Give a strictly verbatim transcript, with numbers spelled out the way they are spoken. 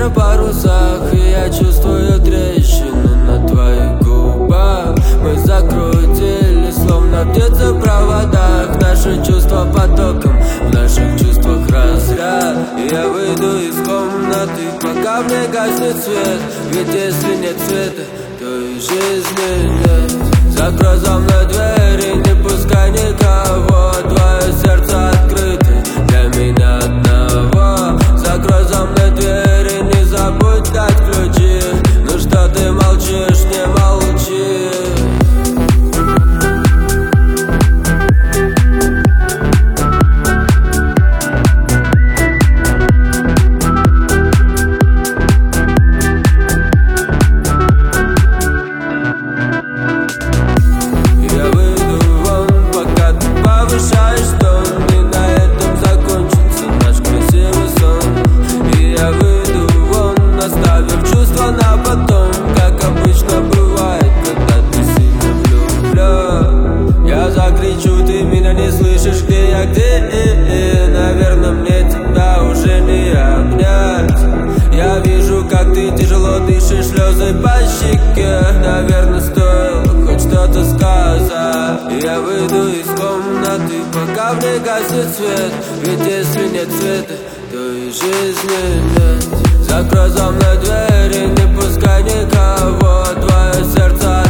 ветер в парусах, и я чувствую трещины на твоих губах. Мы закрутились, словно птицы в проводах. Наши чувства потоком, в наших чувствах разряд. И я выйду из комнаты, пока мне гаснет свет. Ведь если нет света, то и жизни нет. Закрой за мной двери, не пускай никого. Твое сердце открыто для меня одного. Закрой за мной двери, не забудь дать ключи. Ну что ты молчишь, не молчи. Где я, где? Наверное, мне тебя уже не обнять. Я вижу, как ты тяжело дышишь, слезы по щеке. Наверное, стоило хоть что-то сказать. Я выйду из комнаты, пока в ней гаснет свет. Ведь если нет света, то и жизни нет. Закрой за мной двери, не пускай никого. Твое сердце